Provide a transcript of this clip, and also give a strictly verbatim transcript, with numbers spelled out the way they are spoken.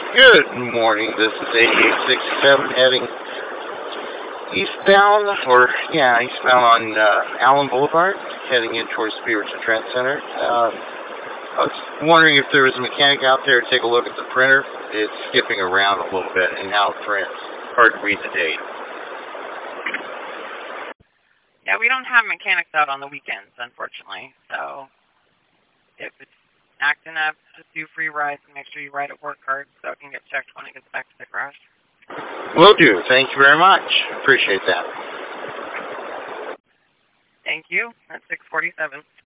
Good morning. This is eighty-eight sixty-seven heading eastbound, or yeah, eastbound on uh, Allen Boulevard, heading in towards Spirits and Trent Center. Uh, I was wondering if there was a mechanic out there to take a look at the printer. It's skipping around a little bit and how it prints. Hard to read the date. Yeah, we don't have mechanics out on the weekends, unfortunately. So if it's acting up, just do free rides and make sure you write a work card so it can get checked when it gets back to the garage. Will do. Thank you very much. Appreciate that. Thank you. That's six forty-seven.